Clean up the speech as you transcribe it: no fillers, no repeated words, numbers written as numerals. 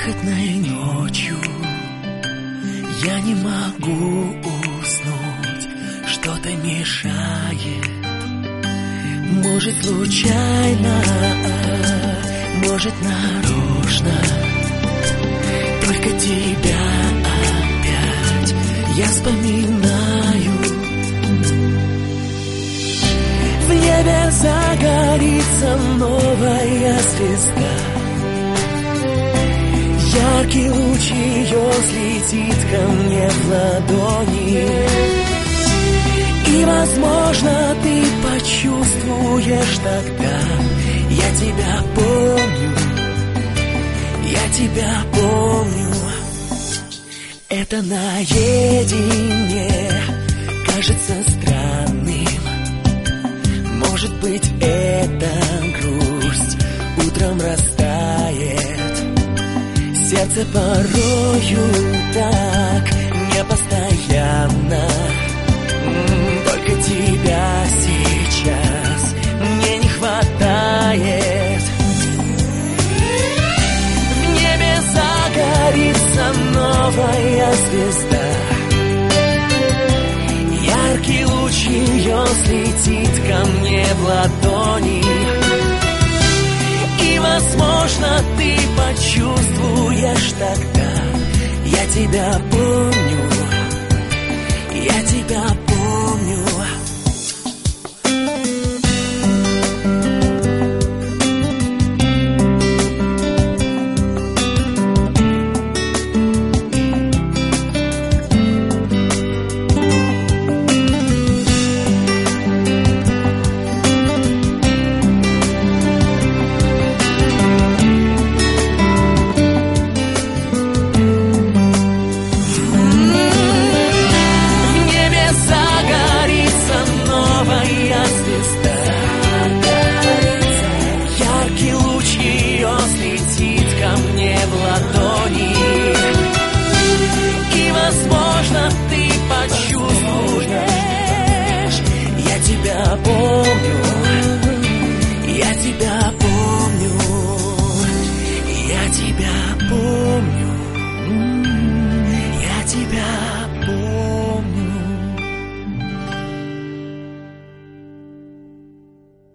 Бархатной ночью я не могу уснуть, что-то мешает. Может, случайно, может, нарочно. Только тебя опять я вспоминаю. В небе загорится новая звезда. Яркий луч ее взлетит ко мне в ладони. И, возможно, ты почувствуешь тогда: я тебя помню, я тебя помню. Это наедине кажется странным. Может быть, это грусть утром растает. Сердце порою так непостоянно. Только тебя сейчас мне не хватает. В небе загорится новая звезда. Яркий луч ее взлетит ко мне в ладони. И, возможно, ты почувствуешь тогда: я тебя помню, я тебя помню. Я тебя помню, я тебя помню.